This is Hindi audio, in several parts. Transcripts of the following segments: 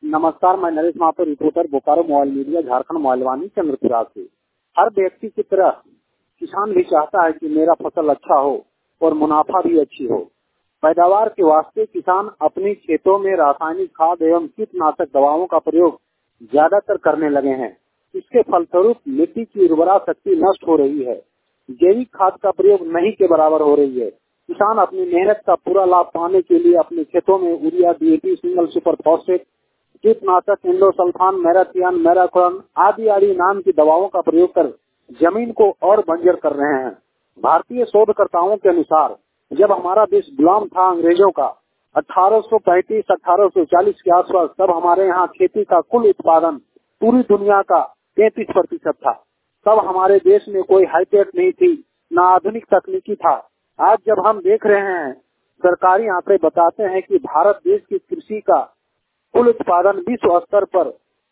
नमस्कार, मैं Naresh Mahato, reporter Bokaro mobile media, Jharkhand मोबाइलवानी चंद्रपुरा से। हर व्यक्ति की तरह किसान भी चाहता है कि मेरा फसल अच्छा हो और मुनाफा भी अच्छी हो। पैदावार के वास्ते किसान अपने खेतों में रासायनिक खाद एवं कीटनाशक दवाओं का प्रयोग ज्यादातर करने लगे हैं। इसके फलस्वरूप मिट्टी की उर्वरा शक्ति नष्ट हो रही है। जैविक खाद का प्रयोग नहीं के बराबर हो रही है। किसान अपनी मेहनत का पूरा लाभ पाने के लिए अपने खेतों में urea, DAP, single super phosphate, कीटनाशक, इंडोसल्फान, मैराथियन, मैराकोन आदि नाम की दवाओं का प्रयोग कर जमीन को और बंजर कर रहे हैं। भारतीय शोधकर्ताओं के अनुसार जब हमारा देश गुलाम था अंग्रेजों का 1835-1840 के आसपास, तब हमारे यहाँ खेती का कुल उत्पादन पूरी दुनिया का 33% था। तब हमारे देश में कोई हाईटेक नहीं थी, न आधुनिक तकनीकी था। आज जब हम देख रहे हैं, सरकारी आंकड़े बताते हैं कि भारत देश की कृषि का कुल उत्पादन विश्व स्तर पर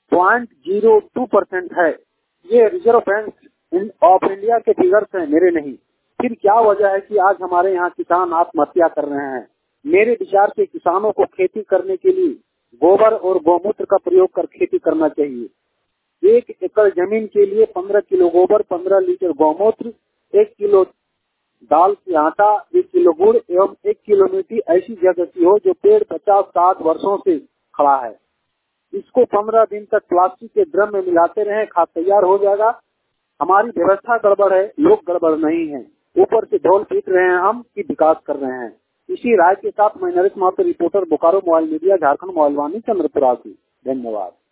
0.02% है। ये रिजर्व बैंक ऑफ इंडिया के फिगर्स हैं, मेरे नहीं। फिर क्या वजह है कि आज हमारे यहाँ किसान आत्महत्या कर रहे हैं? मेरे विचार से किसानों को खेती करने के लिए गोबर और गौमूत्र का प्रयोग कर खेती करना चाहिए। 1 एकड़ जमीन के लिए 15 किलो गोबर, 15 लीटर गौमूत्र, 1 किलो दाल की आटा, 1 किलो गुड़ एवं 1 किलो मिट्टी ऐसी जगह की हो जो पेड़ 50-60 वर्षों से खड़ा है। इसको 15 दिन तक प्लास्टिक के ड्रम में मिलाते रहे, खाद तैयार हो जाएगा। हमारी व्यवस्था गड़बड़ है, लोग गड़बड़ नहीं है। ऊपर से ढोल पीट रहे हैं हम कि विकास कर रहे हैं। इसी राय के साथ मैं Naresh Mahato, reporter Bokaro mobile media, Jharkhand मोबाइलवानी चंद्रपुरा से। धन्यवाद।